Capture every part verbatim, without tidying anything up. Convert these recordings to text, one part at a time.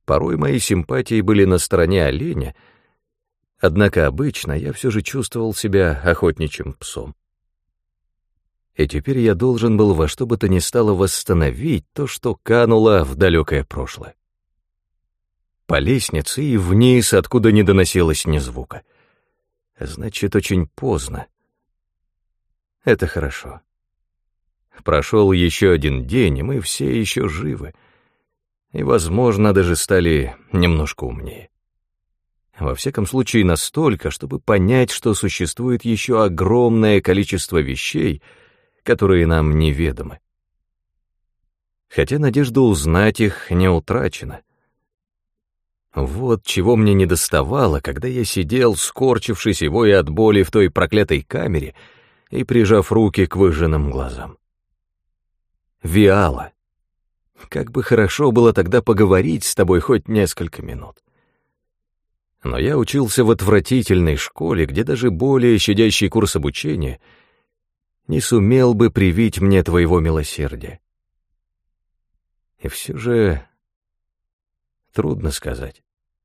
Порой мои симпатии были на стороне оленя, однако обычно я все же чувствовал себя охотничьим псом. И теперь я должен был во что бы то ни стало восстановить то, что кануло в далекое прошлое. По лестнице и вниз, откуда не доносилось ни звука. Значит, очень поздно. Это хорошо. Прошел еще один день, и мы все еще живы. И, возможно, даже стали немножко умнее. Во всяком случае, настолько, чтобы понять, что существует еще огромное количество вещей, которые нам неведомы. Хотя надежда узнать их не утрачена. Вот чего мне недоставало, когда я сидел, скорчившись и воя от боли в той проклятой камере и прижав руки к выжженным глазам. Виала. Как бы хорошо было тогда поговорить с тобой хоть несколько минут. Но я учился в отвратительной школе, где даже более щадящий курс обучения не сумел бы привить мне твоего милосердия. И все же трудно сказать.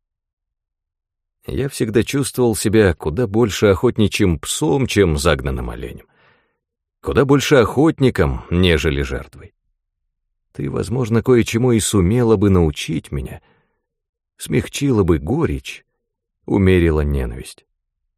Я всегда чувствовал себя куда больше охотничьим псом, чем загнанным оленем. Куда больше охотником, нежели жертвой. Ты, возможно, кое-чему и сумела бы научить меня, смягчила бы горечь, умерила ненависть.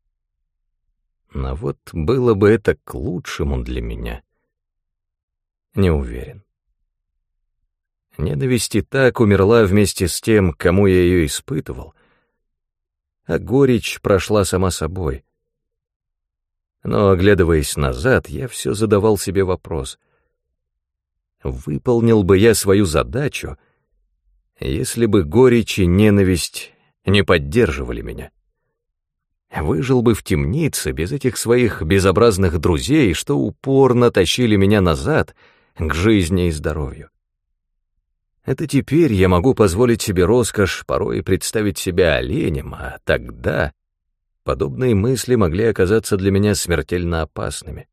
Но вот было бы это к лучшему для меня. Не уверен. Ненависть и так умерла вместе с тем, кому я ее испытывал, а горечь прошла сама собой. Но, оглядываясь назад, я все задавал себе вопрос. Выполнил бы я свою задачу, если бы горечь и ненависть не поддерживали меня? Выжил бы в темнице без этих своих безобразных друзей, что упорно тащили меня назад к жизни и здоровью. Это теперь я могу позволить себе роскошь порой представить себя оленем, а тогда подобные мысли могли оказаться для меня смертельно опасными.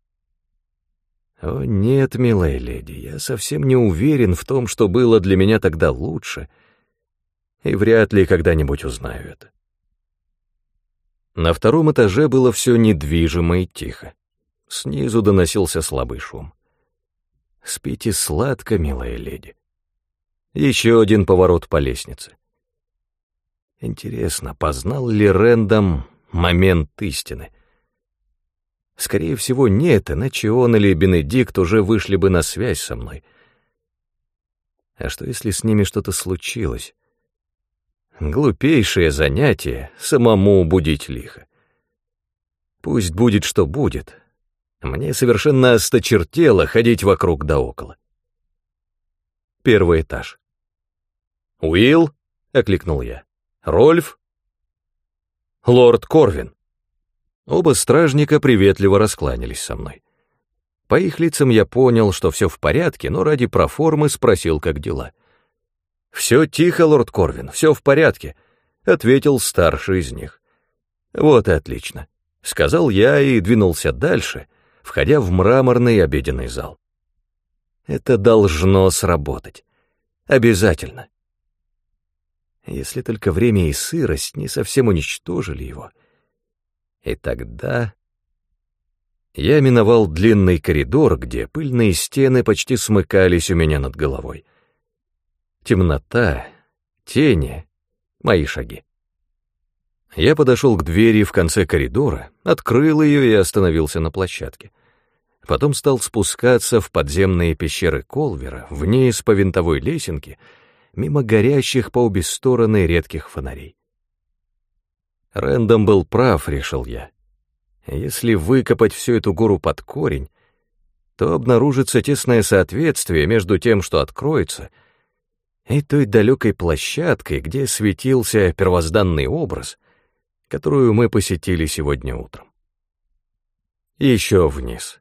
О нет, милая леди, я совсем не уверен в том, что было для меня тогда лучше, и вряд ли когда-нибудь узнаю это. На втором этаже было все недвижимо и тихо. Снизу доносился слабый шум. Спите сладко, милая леди. Еще один поворот по лестнице. Интересно, познал ли Рэндом момент истины? Скорее всего, нет, иначе он или Бенедикт уже вышли бы на связь со мной. А что, если с ними что-то случилось? Глупейшее занятие — самому будить лихо. Пусть будет, что будет. Мне совершенно осточертело ходить вокруг да около. Первый этаж. «Уилл?» — окликнул я. «Рольф?» «Лорд Корвин». Оба стражника приветливо раскланялись со мной. По их лицам я понял, что все в порядке, но ради проформы спросил, как дела. «Все тихо, лорд Корвин, все в порядке», — ответил старший из них. «Вот и отлично», — сказал я и двинулся дальше, входя в мраморный обеденный зал. «Это должно сработать. Обязательно. Если только время и сырость не совсем уничтожили его. И тогда...» Я миновал длинный коридор, где пыльные стены почти смыкались у меня над головой. Темнота, тени, мои шаги. Я подошел к двери в конце коридора, открыл ее и остановился на площадке. Потом стал спускаться в подземные пещеры Колвера, вниз по винтовой лесенке, мимо горящих по обе стороны редких фонарей. Рэндом был прав, решил я. Если выкопать всю эту гору под корень, то обнаружится тесное соответствие между тем, что откроется, и той далекой площадкой, где светился первозданный образ, которую мы посетили сегодня утром. И еще вниз.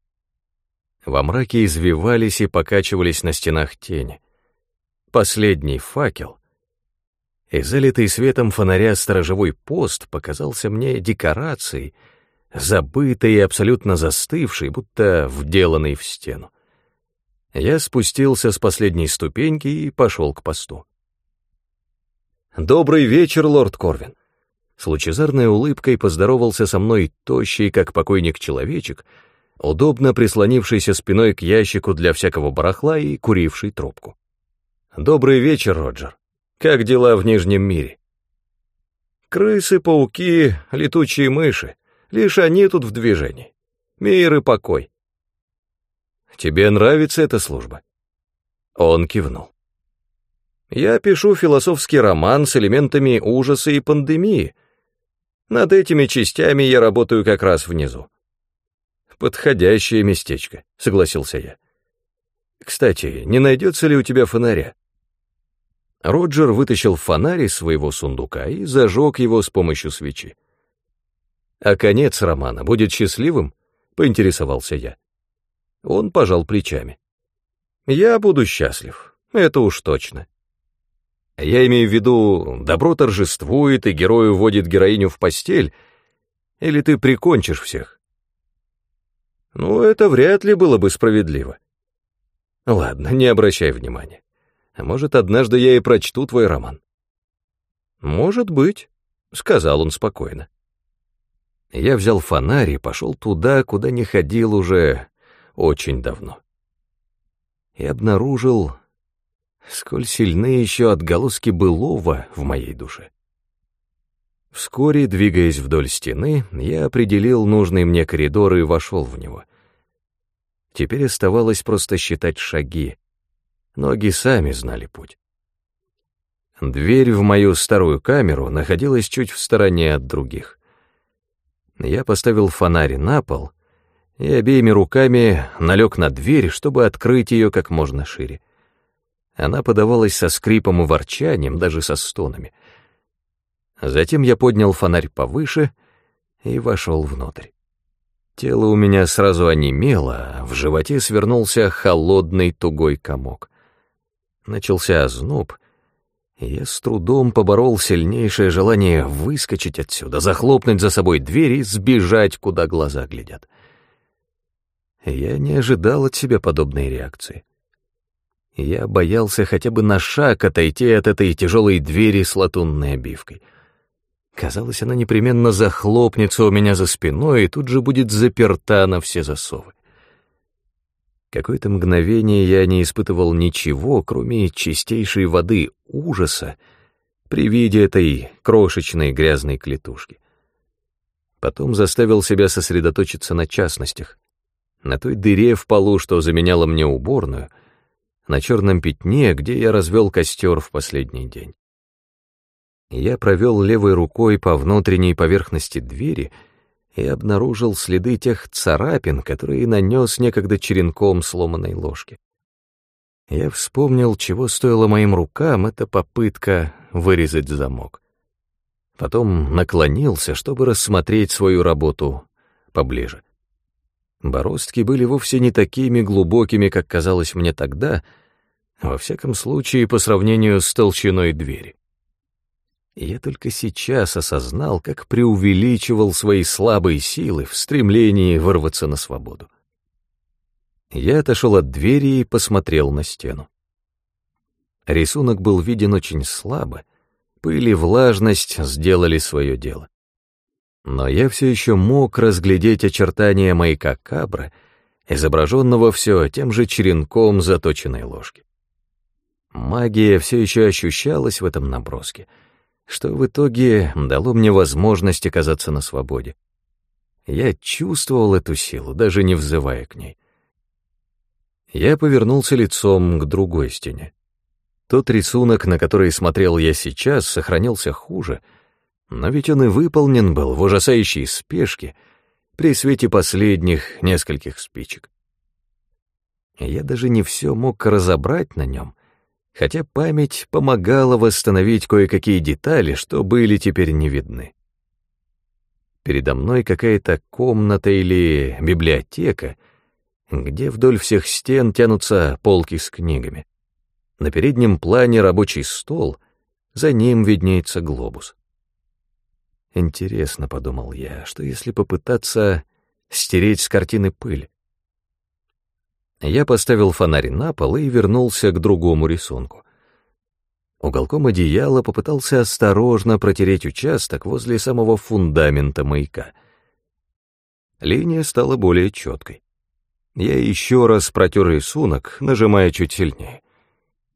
Во мраке извивались и покачивались на стенах тени. Последний факел, и залитый светом фонаря сторожевой пост показался мне декорацией, забытой и абсолютно застывшей, будто вделанной в стену. Я спустился с последней ступеньки и пошел к посту. «Добрый вечер, лорд Корвин». С лучезарной улыбкой поздоровался со мной тощий, как покойник, человечек, удобно прислонившийся спиной к ящику для всякого барахла и куривший трубку. «Добрый вечер, Роджер. Как дела в Нижнем мире?» «Крысы, пауки, летучие мыши. Лишь они тут в движении. Мир и покой». «Тебе нравится эта служба?» Он кивнул. «Я пишу философский роман с элементами ужаса и пандемии. Над этими частями я работаю как раз внизу». «Подходящее местечко», — согласился я. «Кстати, не найдется ли у тебя фонаря?» Роджер вытащил фонарь из своего сундука и зажег его с помощью свечи. «А конец романа будет счастливым?» — поинтересовался я. Он пожал плечами. «Я буду счастлив, это уж точно. Я имею в виду, добро торжествует, и герой уводит героиню в постель, или ты прикончишь всех?» «Ну, это вряд ли было бы справедливо». «Ладно, не обращай внимания. А может, однажды я и прочту твой роман?» «Может быть», — сказал он спокойно. Я взял фонарь и пошел туда, куда не ходил уже очень давно. И обнаружил, сколь сильны еще отголоски былого в моей душе. Вскоре, двигаясь вдоль стены, я определил нужный мне коридор и вошел в него. Теперь оставалось просто считать шаги. Ноги сами знали путь. Дверь в мою старую камеру находилась чуть в стороне от других. Я поставил фонарь на пол и обеими руками налег на дверь, чтобы открыть ее как можно шире. Она подавалась со скрипом и ворчанием, даже со стонами. Затем я поднял фонарь повыше и вошел внутрь. Тело у меня сразу онемело, а в животе свернулся холодный тугой комок. Начался озноб, и я с трудом поборол сильнейшее желание выскочить отсюда, захлопнуть за собой дверь и сбежать, куда глаза глядят. Я не ожидал от себя подобной реакции. Я боялся хотя бы на шаг отойти от этой тяжелой двери с латунной обивкой. Казалось, она непременно захлопнется у меня за спиной и тут же будет заперта на все засовы. Какое-то мгновение я не испытывал ничего, кроме чистейшей воды ужаса при виде этой крошечной грязной клетушки. Потом заставил себя сосредоточиться на частностях, на той дыре в полу, что заменяла мне уборную, на черном пятне, где я развел костер в последний день. Я провел левой рукой по внутренней поверхности двери и обнаружил следы тех царапин, которые нанес некогда черенком сломанной ложки. Я вспомнил, чего стоила моим рукам эта попытка вырезать замок. Потом наклонился, чтобы рассмотреть свою работу поближе. Бороздки были вовсе не такими глубокими, как казалось мне тогда, во всяком случае, по сравнению с толщиной двери. И я только сейчас осознал, как преувеличивал свои слабые силы в стремлении вырваться на свободу. Я отошел от двери и посмотрел на стену. Рисунок был виден очень слабо, пыль и влажность сделали свое дело. Но я все еще мог разглядеть очертания маяка Кабра, изображенного все тем же черенком заточенной ложки. Магия все еще ощущалась в этом наброске, что в итоге дало мне возможность оказаться на свободе. Я чувствовал эту силу, даже не взывая к ней. Я повернулся лицом к другой стене. Тот рисунок, на который смотрел я сейчас, сохранился хуже, но ведь он и выполнен был в ужасающей спешке при свете последних нескольких спичек. Я даже не все мог разобрать на нем, хотя память помогала восстановить кое-какие детали, что были теперь не видны. Передо мной какая-то комната или библиотека, где вдоль всех стен тянутся полки с книгами. На переднем плане рабочий стол, за ним виднеется глобус. Интересно, — подумал я, — что если попытаться стереть с картины пыль? Я поставил фонарь на пол и вернулся к другому рисунку. Уголком одеяла попытался осторожно протереть участок возле самого фундамента маяка. Линия стала более четкой. Я еще раз протер рисунок, нажимая чуть сильнее.